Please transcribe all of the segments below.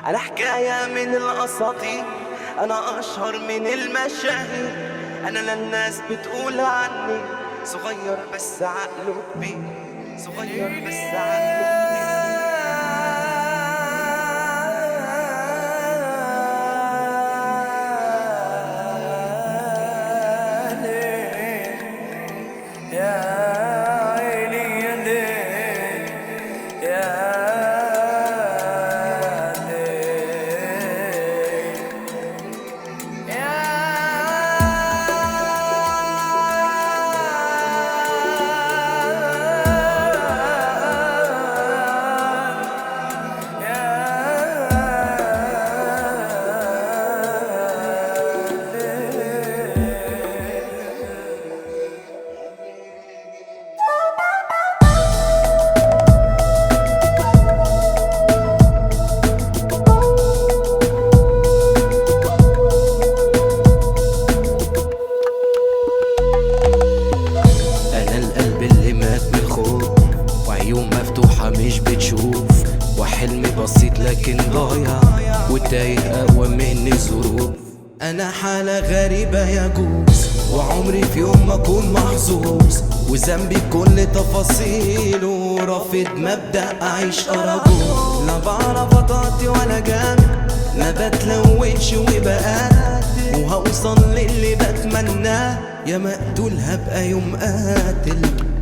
أنا حكاية من الأساطير، أنا أشهر من المشاهير. أنا للناس بتقول عني صغير بس عقله كبير، صغير بس عقله كبير. وعيون مفتوحة مش بتشوف، وحلمي بسيط لكن ضايع، والتايه أقوى من الظروف. أنا حالة غريبة يجوز، وعمري في يوم ما أكون محظوظ، وذنبي كل تفاصيله، رافض مبدأ أعيش أرجوز. لا بعرف أطاطي ولا جامد، ما بتلونش وبقاتل، وهوصل للي بتمناه، يا مقتول هبقى يوم قاتل.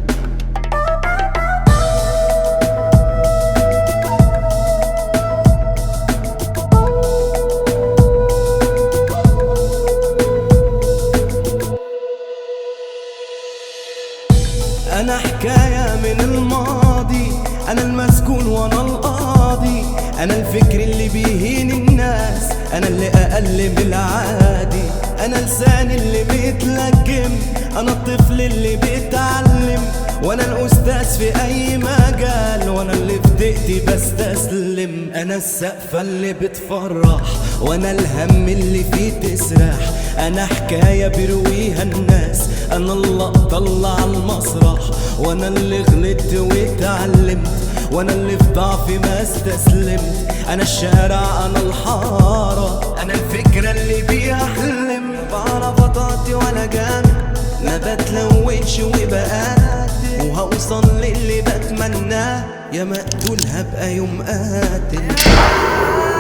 أنا حكاية من الماضي، أنا المسكون وأنا القاضي، أنا الفكر اللي بيهين الناس، أنا اللي أقل من العادي، أنا لسان اللي بيتلجم، أنا الطفل اللي بيتعلم، وأنا الأستاذ في أي مجال، وأنا اللي في دقيقتي بستسلم. أنا السقفة اللي بتفرح، وأنا الهم اللي فيه تسرح، أنا حكاية بيرويها الناس، أنا اللقطة اللي على المسرح، وأنا اللي غلطت واتعلمت، وأنا اللي في ضعفي ما استسلمت. أنا الشارع أنا الحارة، أنا الفكرة اللي بيها حلم. بعرف أطاطي ولا جامد، ما بتلونش وبقاتل، وهوصل للي بتمناه، يا مقتول هبقى يوم قاتل.